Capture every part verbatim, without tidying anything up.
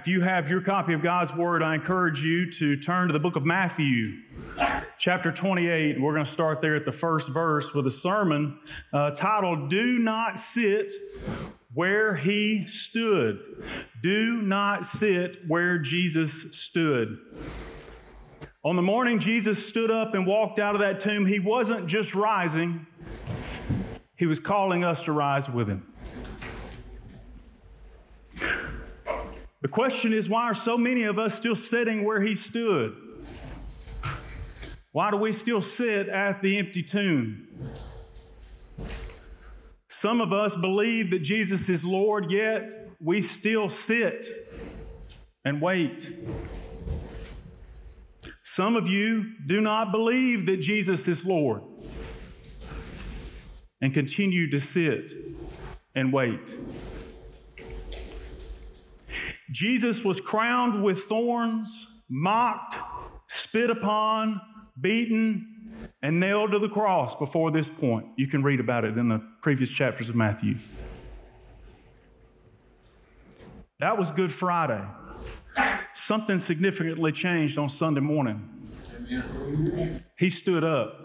if you have your copy of God's Word, I encourage you to turn to the book of Matthew, chapter twenty-eight. We're going to start there at the first verse with a sermon uh, titled, Do Not Sit Where He Stood. Do not sit where Jesus stood. On the morning Jesus stood up and walked out of that tomb, he wasn't just rising, he was calling us to rise with him. The question is, why are so many of us still sitting where he stood? Why do we still sit at the empty tomb? Some of us believe that Jesus is Lord, yet we still sit and wait. Some of you do not believe that Jesus is Lord and continue to sit and wait. Jesus was crowned with thorns, mocked, spit upon, beaten, and nailed to the cross before this point. You can read about it in the previous chapters of Matthew. That was Good Friday. Something significantly changed on Sunday morning. He stood up.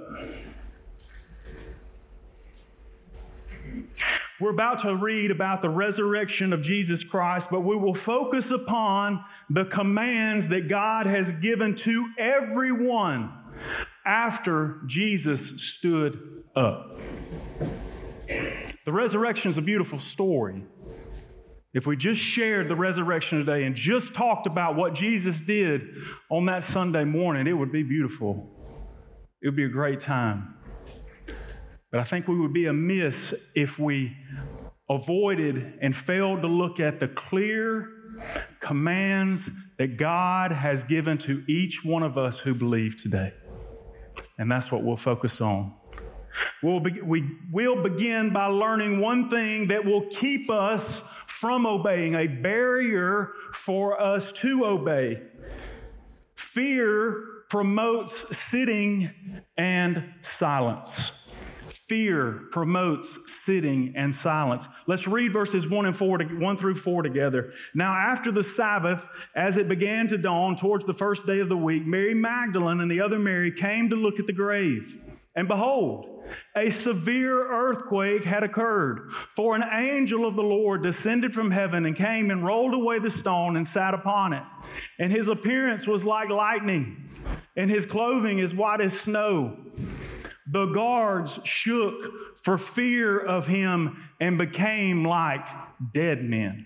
We're about to read about the resurrection of Jesus Christ, but we will focus upon the commands that God has given to everyone after Jesus stood up. The resurrection is a beautiful story. If we just shared the resurrection today and just talked about what Jesus did on that Sunday morning, it would be beautiful. It would be a great time. But I think we would be amiss if we avoided and failed to look at the clear commands that God has given to each one of us who believe today. And that's what we'll focus on. We'll be, we will begin by learning one thing that will keep us from obeying, a barrier for us to obey. Fear promotes sitting and silence. Fear promotes sitting and silence. Let's read verses one and four, one through four together. Now, after the Sabbath, as it began to dawn towards the first day of the week, Mary Magdalene and the other Mary came to look at the grave. And behold, a severe earthquake had occurred, for an angel of the Lord descended from heaven and came and rolled away the stone and sat upon it. And his appearance was like lightning, and his clothing as white as snow. The guards shook for fear of him and became like dead men.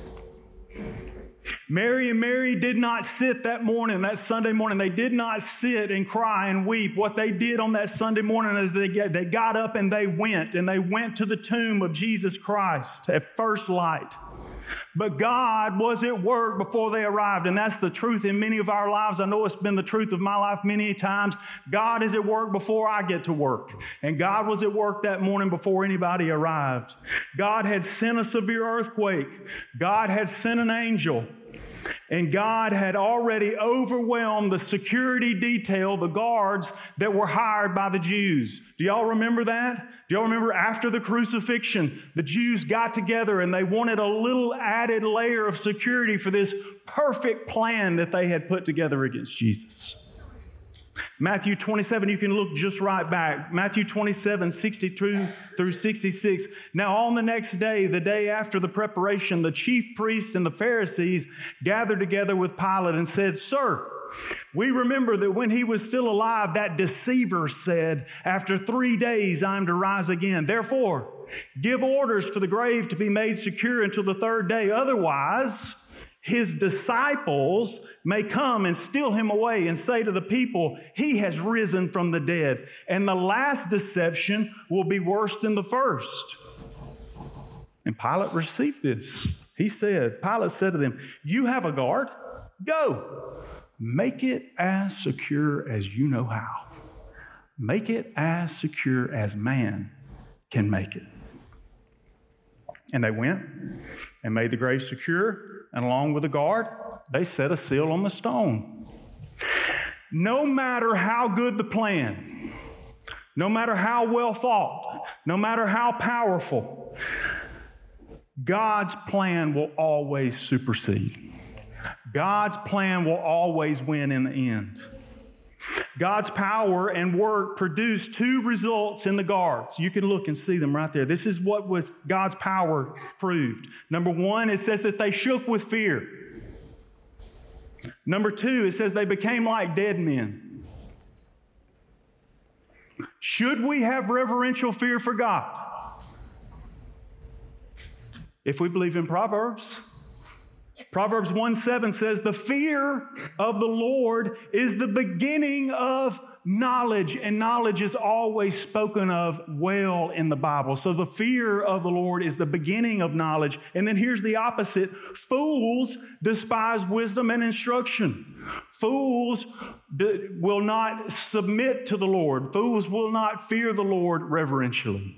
Mary and Mary did not sit that morning, that Sunday morning. They did not sit and cry and weep. What they did on that Sunday morning is they, get, they got up and they went, and they went to the tomb of Jesus Christ at first light. But God was at work before they arrived, and that's the truth in many of our lives. I know it's been the truth of my life many times. God is at work before I get to work, and God was at work that morning before anybody arrived. God had sent a severe earthquake. God had sent an angel. And God had already overwhelmed the security detail, the guards that were hired by the Jews. Do y'all remember that? Do y'all remember after the crucifixion, the Jews got together and they wanted a little added layer of security for this perfect plan that they had put together against Jesus. Matthew twenty-seven, you can look just right back. Matthew twenty-seven, sixty-two through sixty-six. Now on the next day, the day after the preparation, the chief priests and the Pharisees gathered together with Pilate and said, Sir, we remember that when he was still alive, that deceiver said, after three days I'm to rise again. Therefore, give orders for the grave to be made secure until the third day. Otherwise, his disciples may come and steal him away and say to the people, he has risen from the dead. And the last deception will be worse than the first. And Pilate received this. He said, Pilate said to them, you have a guard? Go. Make it as secure as you know how. Make it as secure as man can make it. And they went and made the grave secure. And along with the guard, they set a seal on the stone. No matter how good the plan, no matter how well thought, no matter how powerful, God's plan will always supersede. God's plan will always win in the end. God's power and work produced two results in the guards. You can look and see them right there. This is what was God's power proved. Number one, it says that they shook with fear. Number two, it says they became like dead men. Should we have reverential fear for God? If we believe in Proverbs, Proverbs one seven says, the fear of the Lord is the beginning of knowledge, and knowledge is always spoken of well in the Bible. So the fear of the Lord is the beginning of knowledge. And then here's the opposite. Fools despise wisdom and instruction. Fools d- will not submit to the Lord. Fools will not fear the Lord reverentially.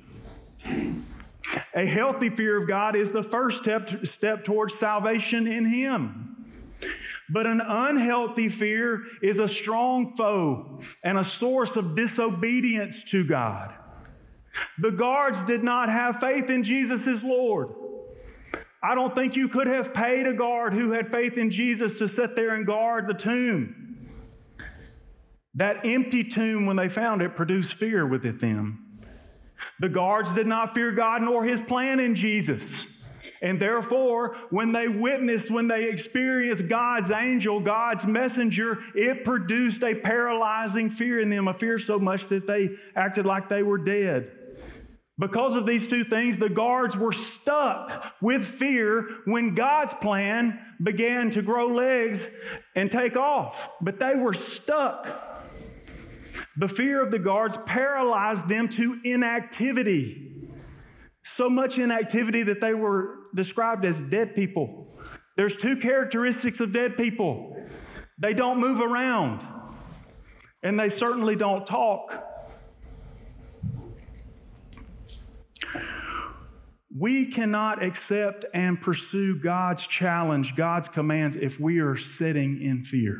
A healthy fear of God is the first step, step towards salvation in Him. But an unhealthy fear is a strong foe and a source of disobedience to God. The guards did not have faith in Jesus as Lord. I don't think you could have paid a guard who had faith in Jesus to sit there and guard the tomb. That empty tomb, when they found it, produced fear within them. The guards did not fear God nor His plan in Jesus. And therefore, when they witnessed, when they experienced God's angel, God's messenger, it produced a paralyzing fear in them, a fear so much that they acted like they were dead. Because of these two things, the guards were stuck with fear when God's plan began to grow legs and take off. But they were stuck. The fear of the guards paralyzed them to inactivity. So much inactivity that they were described as dead people. There's two characteristics of dead people. They don't move around, and they certainly don't talk. We cannot accept and pursue God's challenge, God's commands, if we are sitting in fear.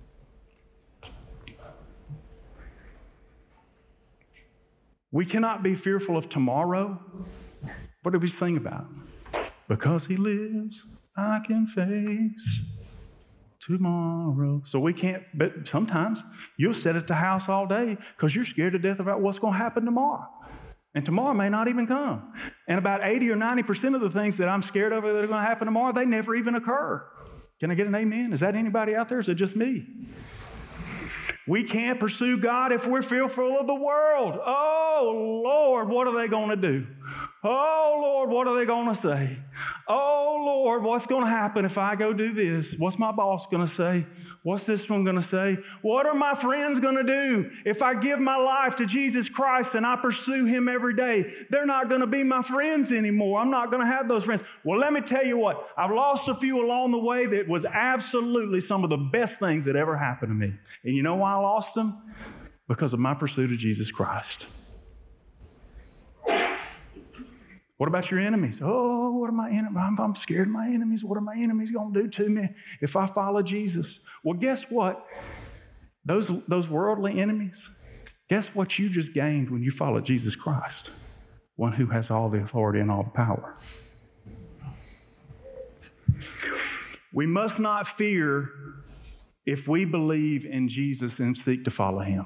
We cannot be fearful of tomorrow. What did we sing about? Because He lives, I can face tomorrow. So we can't, but sometimes you'll sit at the house all day because you're scared to death about what's going to happen tomorrow. And tomorrow may not even come. And about eighty or ninety percent of the things that I'm scared of that are going to happen tomorrow, they never even occur. Can I get an amen? Is that anybody out there? Or is it just me? We can't pursue God if we're fearful of the world. Oh, Lord, what are they going to do? Oh, Lord, what are they going to say? Oh, Lord, what's going to happen if I go do this? What's my boss going to say? What's this one going to say? What are my friends going to do if I give my life to Jesus Christ and I pursue Him every day? They're not going to be my friends anymore. I'm not going to have those friends. Well, let me tell you what. I've lost a few along the way that was absolutely some of the best things that ever happened to me. And you know why I lost them? Because of my pursuit of Jesus Christ. What about your enemies? Oh, what are my enemies? I'm, I'm scared of my enemies. What are my enemies going to do to me if I follow Jesus? Well, guess what? Those, those worldly enemies, guess what you just gained when you follow Jesus Christ? One who has all the authority and all the power. We must not fear if we believe in Jesus and seek to follow Him.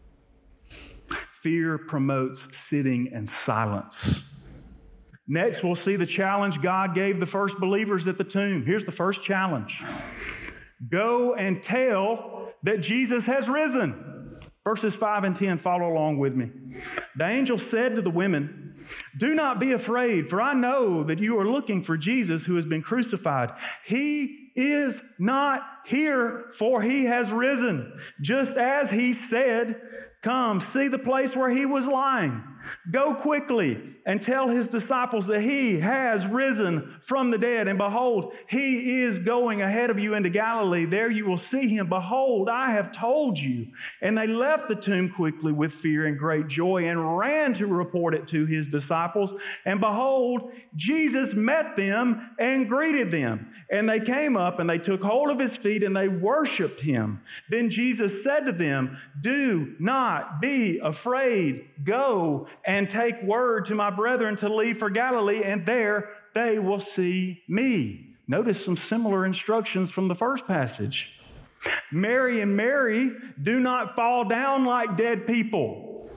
Fear promotes sitting and silence. Next, we'll see the challenge God gave the first believers at the tomb. Here's the first challenge. Go and tell that Jesus has risen. Verses five and ten, follow along with me. The angel said to the women, do not be afraid, for I know that you are looking for Jesus who has been crucified. He is not here, for He has risen. Just as He said, come, see the place where He was lying. Go quickly and tell His disciples that He has risen from the dead. And behold, He is going ahead of you into Galilee. There you will see Him. Behold, I have told you. And they left the tomb quickly with fear and great joy and ran to report it to His disciples. And behold, Jesus met them and greeted them. And they came up and they took hold of His feet and they worshiped Him. Then Jesus said to them, do not be afraid. Go and take word to my brethren to leave for Galilee, and there they will see me. notice some similar instructions from the first passage. Mary and Mary, do not fall down like dead people,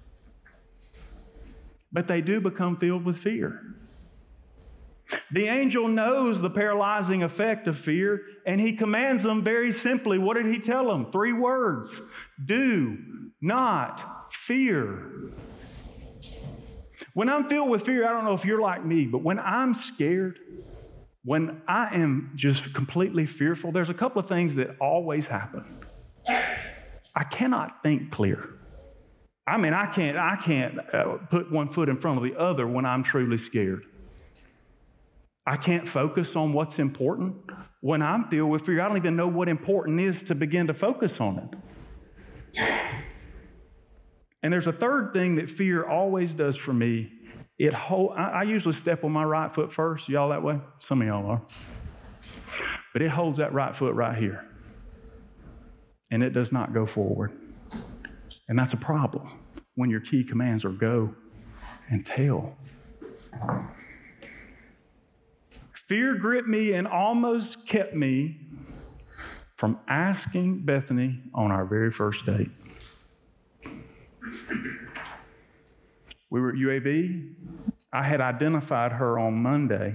but they do become filled with fear. The angel knows the paralyzing effect of fear, and he commands them very simply. What did he tell them? Three words. Do not fear. When I'm filled with fear, I don't know if you're like me, but when I'm scared, when I am just completely fearful, there's a couple of things that always happen. I cannot think clear. I mean, I can't, I can't uh, put one foot in front of the other when I'm truly scared. I can't focus on what's important. When I'm filled with fear, I don't even know what important is to begin to focus on it. And there's a third thing that fear always does for me. It hold, I, I usually step on my right foot first. Y'all that way? Some of y'all are. But it holds that right foot right here. And it does not go forward. And that's a problem when your key commands are go and tell. Fear gripped me and almost kept me from asking Bethany on our very first date. We were at U A B. I had identified her on Monday.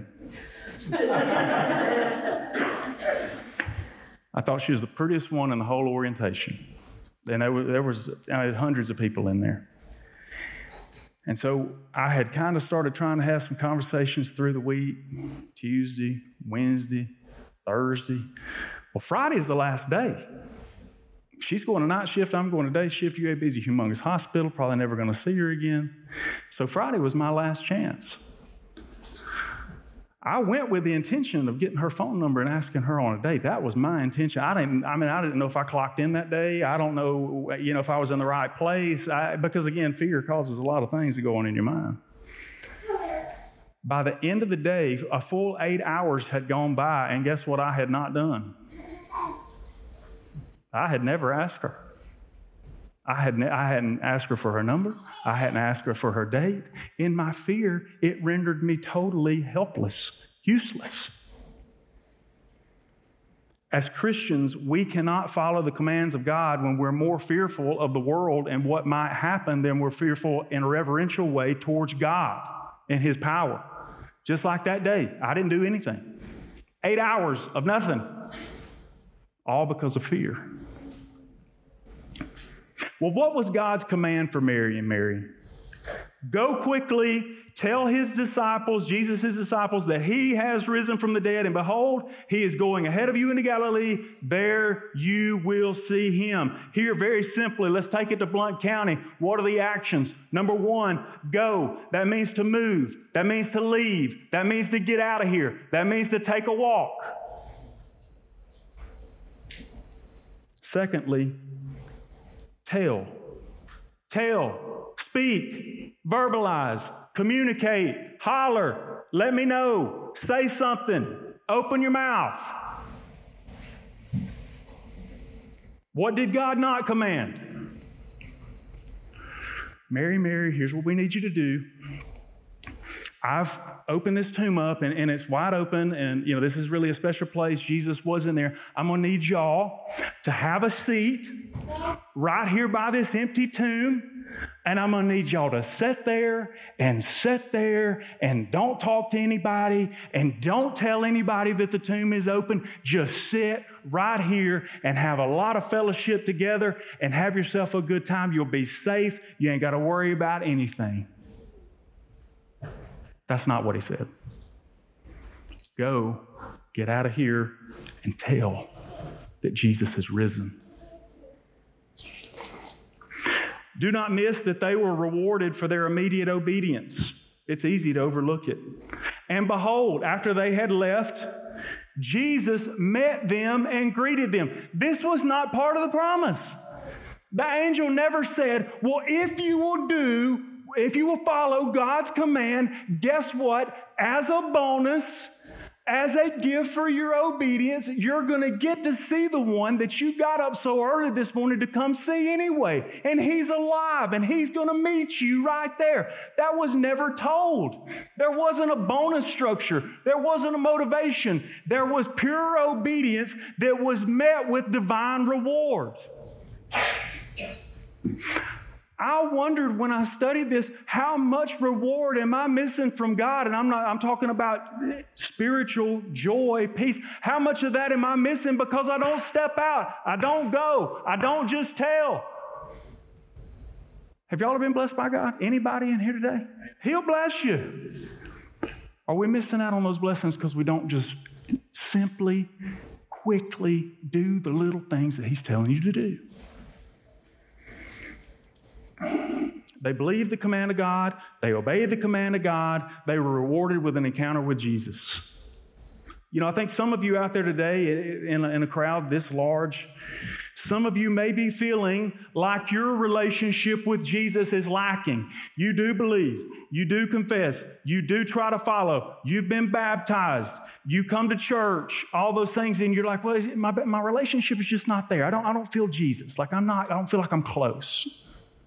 I thought she was the prettiest one in the whole orientation. And there was, there was I had hundreds of people in there. And so I had kind of started trying to have some conversations through the week, Tuesday, Wednesday, Thursday. Well, Friday's the last day. She's going to night shift, I'm going to day shift. U A B is a humongous hospital, probably never going to see her again. So Friday was my last chance. I went with the intention of getting her phone number and asking her on a date. That was my intention. I didn't, I mean, I didn't know if I clocked in that day. I don't know, you know, if I was in the right place. I, because again, fear causes a lot of things to go on in your mind. By the end of the day, a full eight hours had gone by, and guess what I had not done? I had never asked her. I, had ne- I hadn't asked her for her number. I hadn't asked her for her date. In my fear, it rendered me totally helpless, useless. As Christians, we cannot follow the commands of God when we're more fearful of the world and what might happen than we're fearful in a reverential way towards God and His power. Just like that day, I didn't do anything. Eight hours of nothing, all because of fear. Well, what was God's command for Mary and Mary? Go quickly, tell His disciples, Jesus' disciples, that He has risen from the dead, and behold, He is going ahead of you into Galilee. There you will see Him. Here, very simply, let's take it to Blount County. What are the actions? Number one, go. That means to move. That means to leave. That means to get out of here. That means to take a walk. Secondly, tell. Tell. Speak. Verbalize. Communicate. Holler. Let me know. Say something. Open your mouth. What did God not command? Mary, Mary, here's what we need you to do. I've opened this tomb up, and, and it's wide open, and you know this is really a special place. Jesus was in there. I'm going to need y'all to have a seat right here by this empty tomb, and I'm going to need y'all to sit there and sit there and don't talk to anybody and don't tell anybody that the tomb is open. Just sit right here and have a lot of fellowship together and have yourself a good time. You'll be safe. You ain't got to worry about anything. That's not what He said. Go, get out of here, and tell that Jesus has risen. Do not miss that they were rewarded for their immediate obedience. It's easy to overlook it. And behold, after they had left, Jesus met them and greeted them. This was not part of the promise. The angel never said, well, if you will do If you will follow God's command, guess what? As a bonus, As a gift for your obedience, you're going to get to see the one that you got up so early this morning to come see anyway. And he's alive, and he's going to meet you right there. That was never told. There wasn't a bonus structure. There wasn't a motivation. There was pure obedience that was met with divine reward. I wondered when I studied this, how much reward am I missing from God? And I'm not, I'm talking about spiritual joy, peace. How much of that am I missing because I don't step out? I don't go. I don't just tell. Have y'all been blessed by God? Anybody in here today? He'll bless you. Are we missing out on those blessings because we don't just simply, quickly do the little things that He's telling you to do? They believed the command of God. They obeyed the command of God. They were rewarded with an encounter with Jesus. You know, I think some of you out there today in a, in a crowd this large, some of you may be feeling like your relationship with Jesus is lacking. You do believe. You do confess. You do try to follow. You've been baptized. You come to church, all those things, and you're like, well, my, my relationship is just not there. I don't, I don't feel Jesus. Like I'm not, I don't feel like I'm close.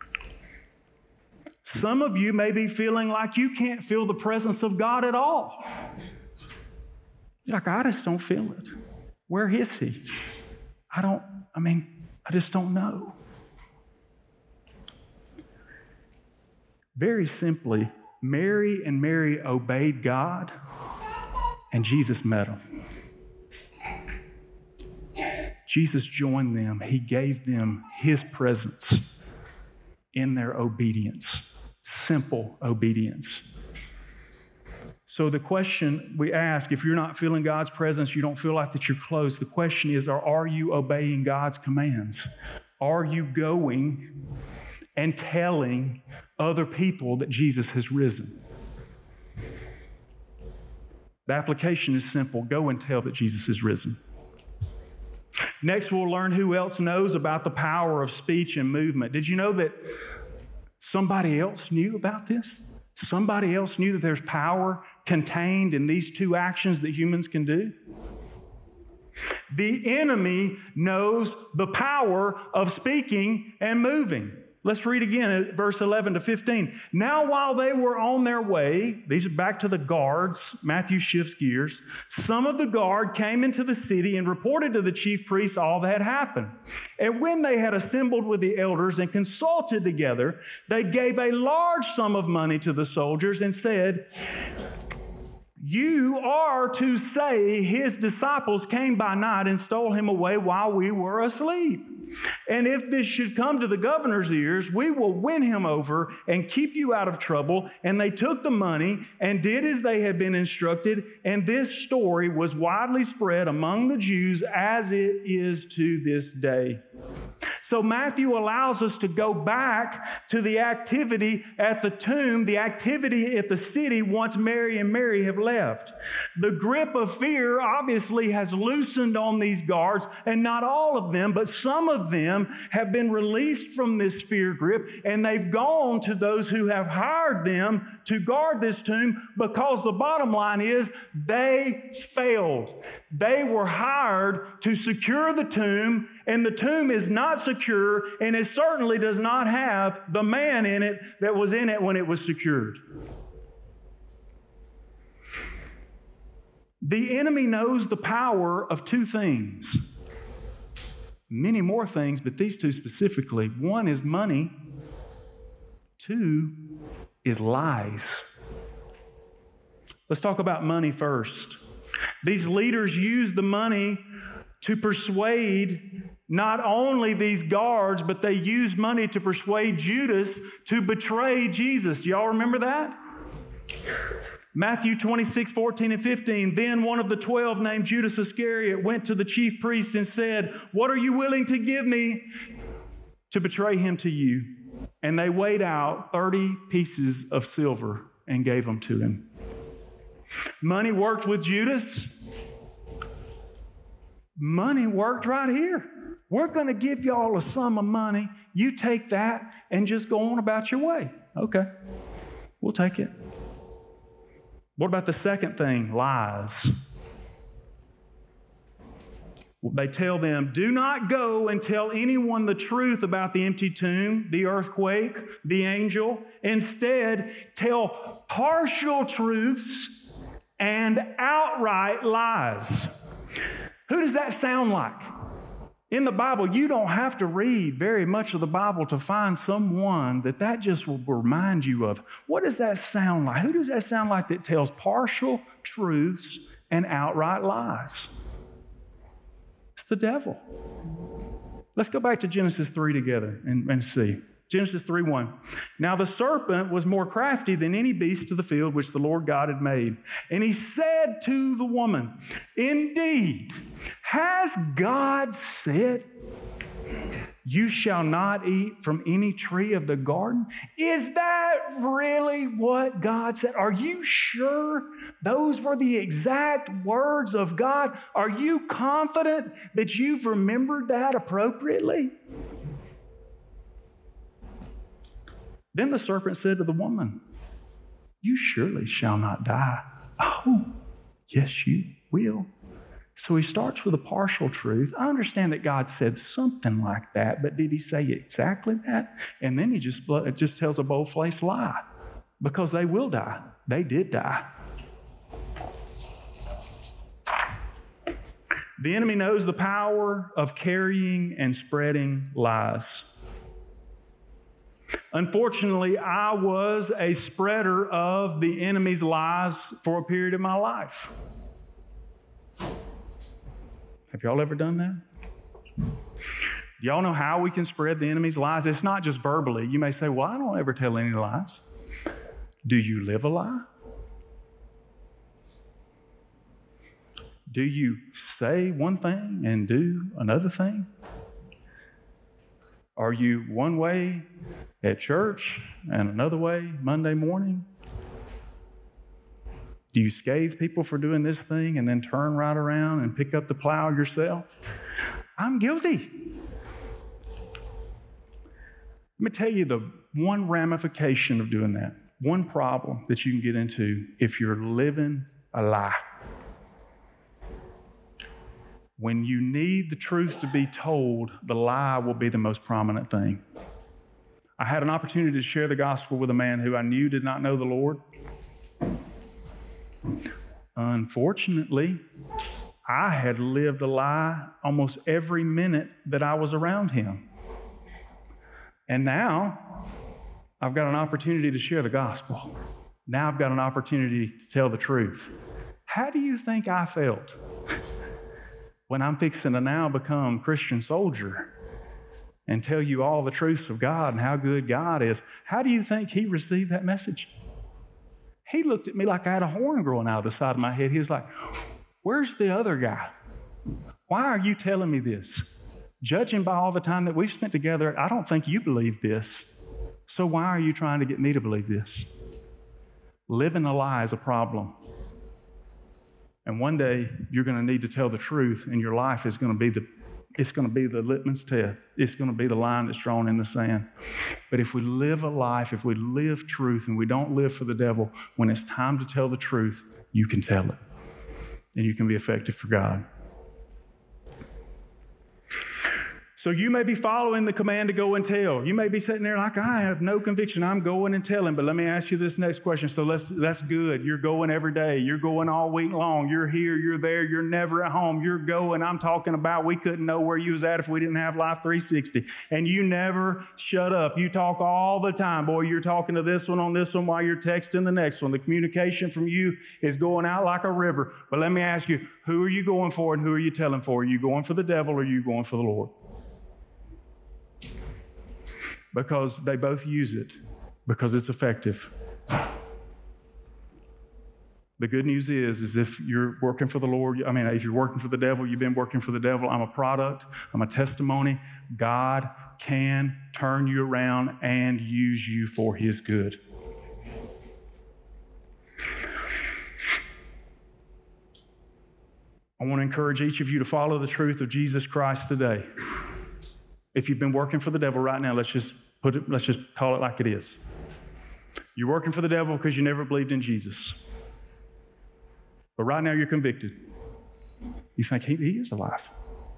Some of you may be feeling like you can't feel the presence of God at all. You're like, I just don't feel it. Where is He? I don't, I mean, I just don't know. Very simply, Mary and Mary obeyed God, and Jesus met them. Jesus joined them. He gave them His presence in their obedience. Simple obedience. So the question we ask, if you're not feeling God's presence, you don't feel like that you're close, the question is, are, are you obeying God's commands? Are you going and telling other people that Jesus has risen? The application is simple. Go and tell that Jesus has risen. Next, we'll learn who else knows about the power of speech and movement. Did you know that somebody else knew about this? Somebody else knew that there's power contained in these two actions that humans can do? The enemy knows the power of speaking and moving. Let's read again at verse eleven to fifteen. Now, while they were on their way, these are back to the guards, Matthew shifts gears. Some of the guard came into the city and reported to the chief priests all that had happened. And when they had assembled with the elders and consulted together, they gave a large sum of money to the soldiers and said, "You are to say his disciples came by night and stole him away while we were asleep. And if this should come to the governor's ears, we will win him over and keep you out of trouble." And they took the money and did as they had been instructed. And this story was widely spread among the Jews as it is to this day. So Matthew allows us to go back to the activity at the tomb, the activity at the city once Mary and Mary have left. The grip of fear obviously has loosened on these guards, and not all of them, but some of them have been released from this fear grip, and they've gone to those who have hired them to guard this tomb, because the bottom line is they failed. They were hired to secure the tomb, and the tomb is not secure, and it certainly does not have the man in it that was in it when it was secured. The enemy knows the power of two things. Many more things, but these two specifically. One is money. Two is lies. Let's talk about money first. These leaders used the money to persuade not only these guards, but they used money to persuade Judas to betray Jesus. Do y'all remember that? Matthew twenty-six, fourteen and fifteen. Then one of the twelve, named Judas Iscariot, went to the chief priests and said, "What are you willing to give me to betray him to you?" And they weighed out thirty pieces of silver and gave them to him. Money worked with Judas. Money worked right here. We're going to give y'all a sum of money. You take that and just go on about your way. Okay, we'll take it. What about the second thing? Lies. They tell them, do not go and tell anyone the truth about the empty tomb, the earthquake, the angel. Instead, tell partial truths and outright lies. Who does that sound like? In the Bible, you don't have to read very much of the Bible to find someone that that just will remind you of. What does that sound like? Who does that sound like that tells partial truths and outright lies? It's the devil. Let's go back to Genesis three together and, and see. Genesis three one. Now the serpent was more crafty than any beast of the field which the Lord God had made. And he said to the woman, indeed, has God said, you shall not eat from any tree of the garden? Is that really what God said? Are you sure those were the exact words of God? Are you confident that you've remembered that appropriately? Then the serpent said to the woman, you surely shall not die. Oh, yes, you will. So he starts with a partial truth. I understand that God said something like that, but did he say exactly that? And then he just, just tells a bold-faced lie, because they will die. They did die. The enemy knows the power of carrying and spreading lies. Unfortunately, I was a spreader of the enemy's lies for a period of my life. Have y'all ever done that? Do y'all know how we can spread the enemy's lies? It's not just verbally. You may say, well, I don't ever tell any lies. Do you live a lie? Do you say one thing and do another thing? Are you one way at church and another way Monday morning? Do you scathe people for doing this thing and then turn right around and pick up the plow yourself? I'm guilty. Let me tell you the one ramification of doing that, one problem that you can get into if you're living a lie. When you need the truth to be told, the lie will be the most prominent thing. I had an opportunity to share the gospel with a man who I knew did not know the Lord. Unfortunately, I had lived a lie almost every minute that I was around him. And now, I've got an opportunity to share the gospel. Now I've got an opportunity to tell the truth. How do you think I felt when I'm fixing to now become a Christian soldier and tell you all the truths of God and how good God is? How do you think he received that message? He looked at me like I had a horn growing out of the side of my head. He was like, where's the other guy? Why are you telling me this? Judging by all the time that we've spent together, I don't think you believe this. So why are you trying to get me to believe this? Living a lie is a problem. And one day, you're going to need to tell the truth, and your life is going to be the it's going to be the litmus test. It's going to be the line that's drawn in the sand. But if we live a life, if we live truth, and we don't live for the devil, when it's time to tell the truth, you can tell it. And you can be effective for God. So you may be following the command to go and tell. You may be sitting there like, I have no conviction. I'm going and telling. But let me ask you this next question. So let's, that's good. You're going every day. You're going all week long. You're here. You're there. You're never at home. You're going. I'm talking about we couldn't know where you was at if we didn't have Life three sixty. And you never shut up. You talk all the time. Boy, you're talking to this one on this one while you're texting the next one. The communication from you is going out like a river. But let me ask you, who are you going for and who are you telling for? Are you going for the devil or are you going for the Lord? Because they both use it, because it's effective. The good news is, is if you're working for the Lord, I mean, if you're working for the devil, you've been working for the devil. I'm a product. I'm a testimony. God can turn you around and use you for his good. I want to encourage each of you to follow the truth of Jesus Christ today. If you've been working for the devil right now, let's just put it, let's just call it like it is. You're working for the devil because you never believed in Jesus. But right now you're convicted. You think he, he is alive.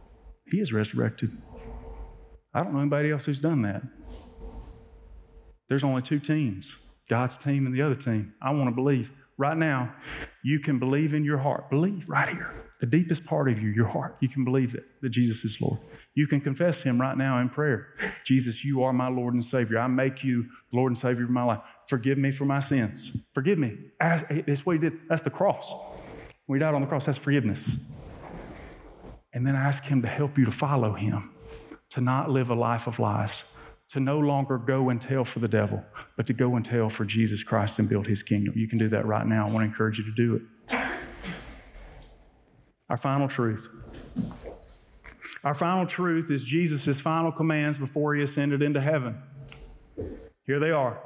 He is resurrected. I don't know anybody else who's done that. There's only two teams, God's team and the other team. I want to believe. Right now, you can believe in your heart. Believe right here. The deepest part of you, your heart. You can believe that, that Jesus is Lord. You can confess him right now in prayer. Jesus, you are my Lord and Savior. I make you the Lord and Savior of my life. Forgive me for my sins. Forgive me. That's what he did. That's the cross. When he died on the cross, that's forgiveness. And then ask him to help you to follow him, to not live a life of lies, to no longer go and tell for the devil, but to go and tell for Jesus Christ and build his kingdom. You can do that right now. I want to encourage you to do it. Our final truth. Our final truth is Jesus' final commands before he ascended into heaven. Here they are.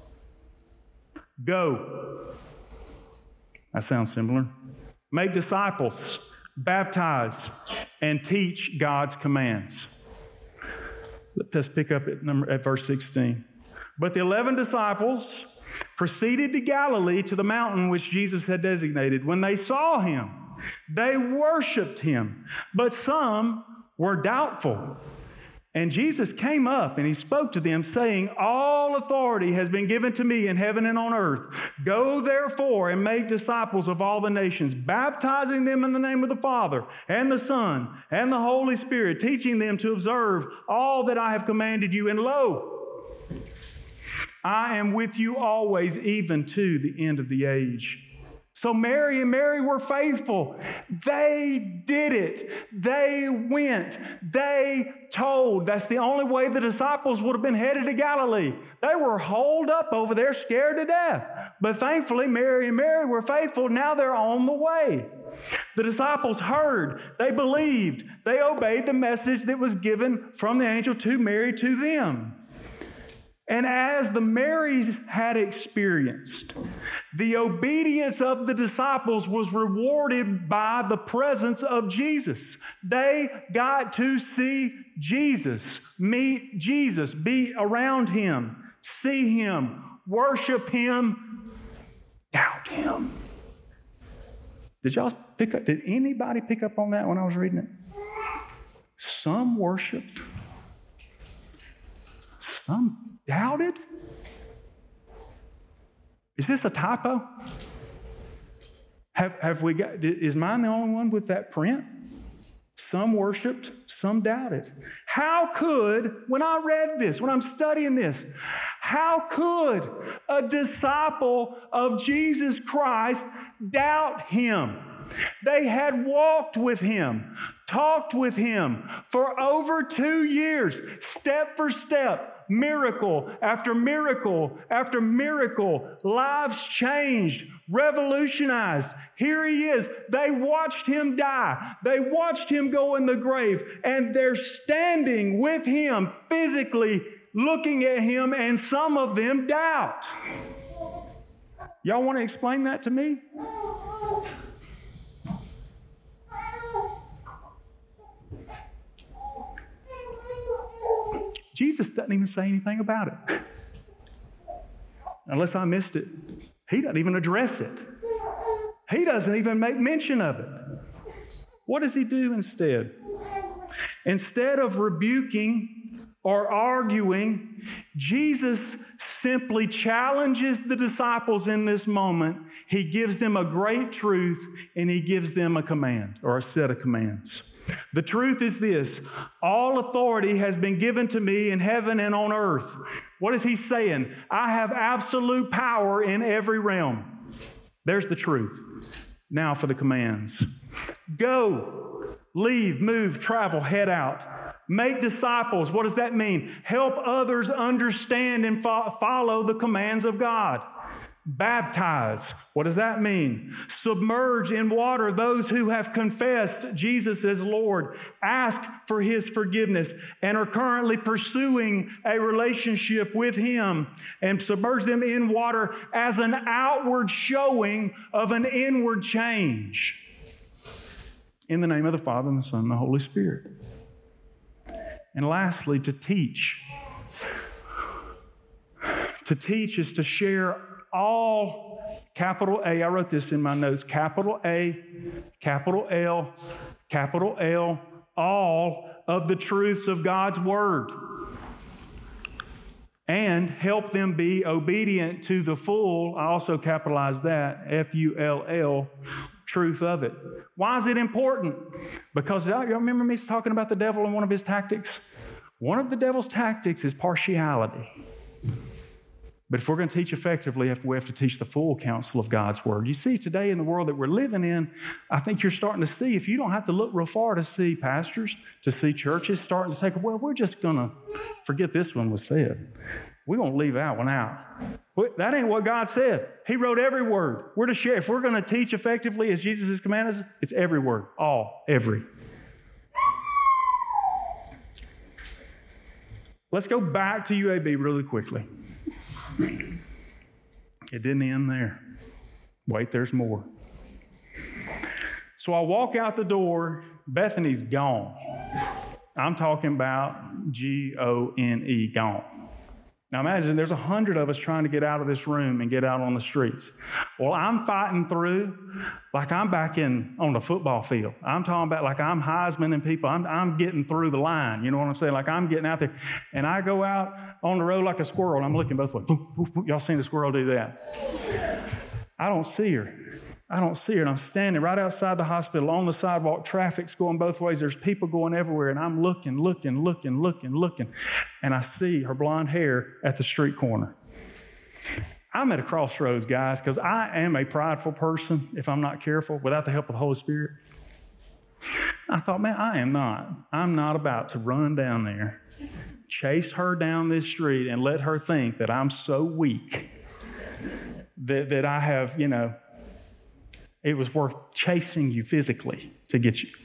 Go. That sounds similar. Make disciples, baptize, and teach God's commands. Let's pick up at, number, at verse sixteen. But the eleven disciples proceeded to Galilee to the mountain which Jesus had designated. When they saw him, they worshiped him, but some were doubtful. And Jesus came up and he spoke to them, saying, all authority has been given to me in heaven and on earth. Go therefore and make disciples of all the nations, baptizing them in the name of the Father and the Son and the Holy Spirit, teaching them to observe all that I have commanded you. And lo, I am with you always, even to the end of the age. So Mary and Mary were faithful. They did it. They went. They told. That's the only way the disciples would have been headed to Galilee. They were holed up over there, scared to death. But thankfully, Mary and Mary were faithful. Now they're on the way. The disciples heard. They believed. They obeyed the message that was given from the angel to Mary to them. And as the Marys had experienced, the obedience of the disciples was rewarded by the presence of Jesus. They got to see Jesus, meet Jesus, be around him, see him, worship him, doubt him. Did y'all pick up? Did anybody pick up on that when I was reading it? Some worshiped, some doubted? Is this a typo? Have, have we got, is mine the only one with that print? Some worshiped, some doubted. How could, when I read this, when I'm studying this, how could a disciple of Jesus Christ doubt him? They had walked with him, talked with him for over two years, step for step. Miracle after miracle after miracle, lives changed, revolutionized. Here he is. They watched him die. They watched him go in the grave, and they're standing with him, physically looking at him, and some of them doubt. Y'all want to explain that to me? Jesus doesn't even say anything about it. Unless I missed it. He doesn't even address it. He doesn't even make mention of it. What does he do instead? Instead of rebuking or arguing, Jesus simply challenges the disciples in this moment. He gives them a great truth, and he gives them a command or a set of commands. The truth is this: all authority has been given to me in heaven and on earth. What is he saying? I have absolute power in every realm. There's the truth. Now for the commands. Go, leave, move, travel, head out. Make disciples. What does that mean? Help others understand and fo- follow the commands of God. Baptize. What does that mean? Submerge in water those who have confessed Jesus as Lord, ask for his forgiveness, and are currently pursuing a relationship with him, and submerge them in water as an outward showing of an inward change. In the name of the Father, and the Son, and the Holy Spirit. And lastly, to teach. To teach is to share all, capital A, I wrote this in my notes, capital A, capital L, capital L, all of the truths of God's Word and help them be obedient to the full, I also capitalize that, F U L L, truth of it. Why is it important? Because y'all remember me talking about the devil and one of his tactics? One of the devil's tactics is partiality. But if we're going to teach effectively, we have to teach the full counsel of God's Word. You see, today in the world that we're living in, I think you're starting to see, if you don't have to look real far to see pastors, to see churches starting to take, well, we're just going to forget this one was said. We're going to leave that one out. That ain't what God said. He wrote every word. We're to share. If we're going to teach effectively as Jesus has commanded us, it's every word, all, every. Let's go back to U A B really quickly. It didn't end there. Wait, there's more. So I walk out the door. Bethany's gone. I'm talking about G O N E, gone. Now imagine there's a hundred of us trying to get out of this room and get out on the streets. Well, I'm fighting through like I'm back in on the football field. I'm talking about like I'm Heisman and people. I'm, I'm getting through the line. You know what I'm saying? Like I'm getting out there. And I go out on the road like a squirrel, and I'm looking both ways. Boop, boop, boop. Y'all seen the squirrel do that? I don't see her. I don't see her. And I'm standing right outside the hospital on the sidewalk. Traffic's going both ways. There's people going everywhere. And I'm looking, looking, looking, looking, looking. And I see her blonde hair at the street corner. I'm at a crossroads, guys, because I am a prideful person if I'm not careful without the help of the Holy Spirit. I thought, man, I am not. I'm not about to run down there, chase her down this street, and let her think that I'm so weak that, that I have, you know, it was worth chasing you physically to get you.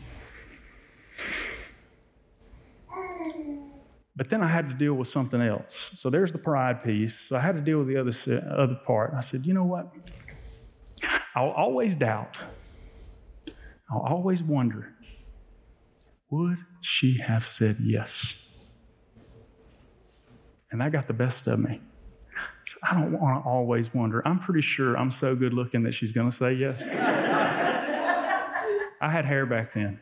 But then I had to deal with something else. So there's the pride piece. So I had to deal with the other, other part. I said, you know what? I'll always doubt. I'll always wonder, would she have said yes? And that got the best of me. So I don't want to always wonder. I'm pretty sure I'm so good looking that she's going to say yes. I had hair back then.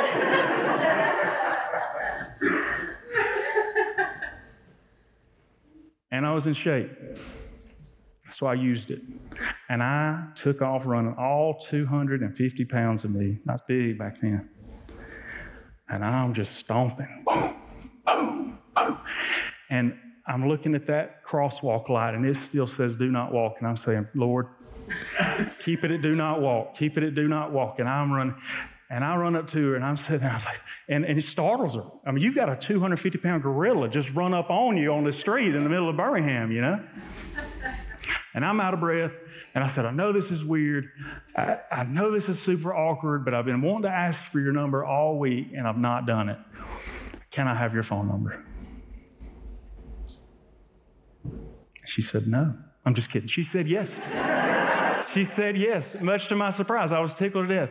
And I was in shape. So I used it. And I took off running all two hundred fifty pounds of me. I was big back then. And I'm just stomping. Boom, boom, boom. And I'm looking at that crosswalk light, and it still says, do not walk. And I'm saying, Lord, keep it at do not walk. Keep it at do not walk. And I'm running. And I run up to her, and I'm sitting there. I was like, and, and it startles her. I mean, you've got a two hundred fifty pound gorilla just run up on you on the street in the middle of Birmingham, you know? And I'm out of breath. And I said, I know this is weird. I, I know this is super awkward, but I've been wanting to ask for your number all week, and I've not done it. Can I have your phone number? She said, no. I'm just kidding. She said yes. She said yes. Much to my surprise, I was tickled to death.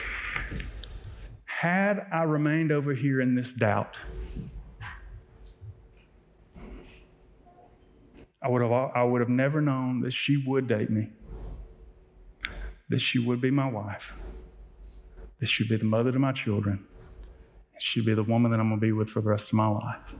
Had I remained over here in this doubt, I would have, I would have never known that she would date me, that she would be my wife, that she'd be the mother to my children, and she'd be the woman that I'm going to be with for the rest of my life.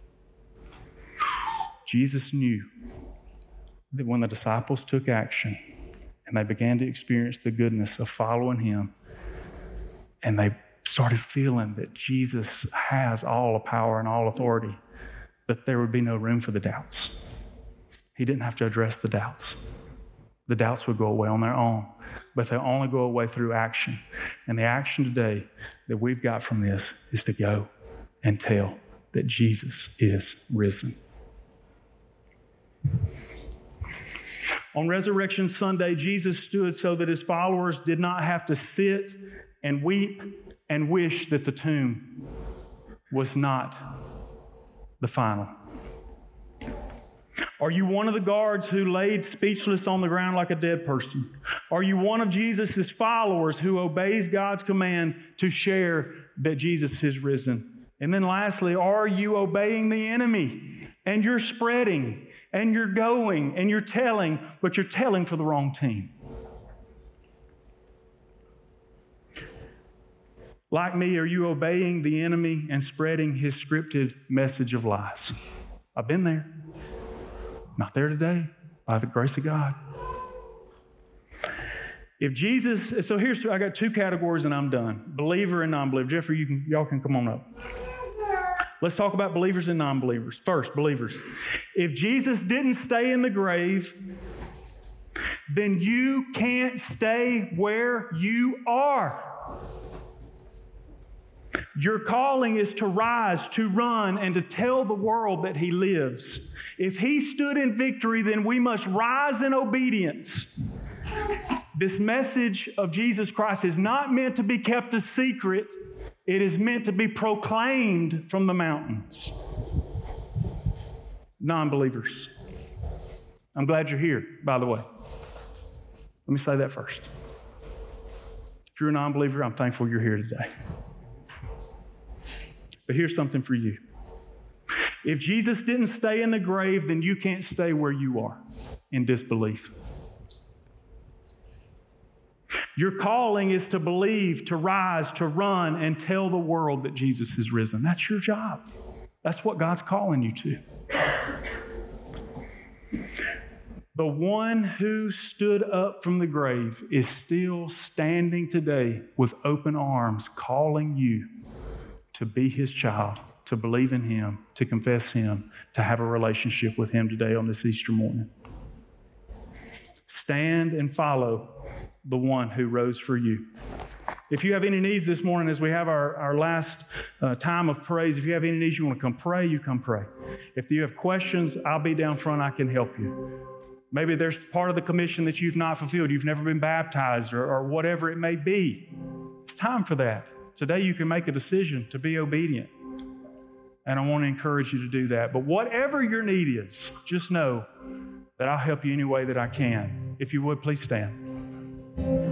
Jesus knew that when the disciples took action and they began to experience the goodness of following him, and they started feeling that Jesus has all the power and all authority, that there would be no room for the doubts. He didn't have to address the doubts. The doubts would go away on their own, but they only go away through action. And the action today that we've got from this is to go and tell that Jesus is risen. On Resurrection Sunday, Jesus stood so that his followers did not have to sit and weep and wish that the tomb was not the final. Are you one of the guards who laid speechless on the ground like a dead person? Are you one of Jesus' followers who obeys God's command to share that Jesus is risen? And then lastly, are you obeying the enemy and you're spreading and you're going and you're telling, but you're telling for the wrong team? Like me, are you obeying the enemy and spreading his scripted message of lies? I've been there. Not there today, by the grace of God. If Jesus, so here's, I got two categories and I'm done. Believer and non-believer. Jeffrey, you can, y'all can come on up. Let's talk about believers and non-believers. First, believers. If Jesus didn't stay in the grave, then you can't stay where you are. Your calling is to rise, to run, and to tell the world that he lives. If he stood in victory, then we must rise in obedience. This message of Jesus Christ is not meant to be kept a secret. It is meant to be proclaimed from the mountains. Non-believers. I'm glad you're here, by the way. Let me say that first. If you're a non-believer, I'm thankful you're here today. But here's something for you. If Jesus didn't stay in the grave, then you can't stay where you are in disbelief. Your calling is to believe, to rise, to run, and tell the world that Jesus has risen. That's your job. That's what God's calling you to. The one who stood up from the grave is still standing today with open arms, calling you to be his child, to believe in him, to confess him, to have a relationship with him today on this Easter morning. Stand and follow the one who rose for you. If you have any needs this morning, as we have our, our last uh, time of praise, if you have any needs you want to come pray, you come pray. If you have questions, I'll be down front. I can help you. Maybe there's part of the commission that you've not fulfilled. You've never been baptized or, or whatever it may be. It's time for that. Today you can make a decision to be obedient. And I want to encourage you to do that. But whatever your need is, just know that I'll help you any way that I can. If you would, please stand.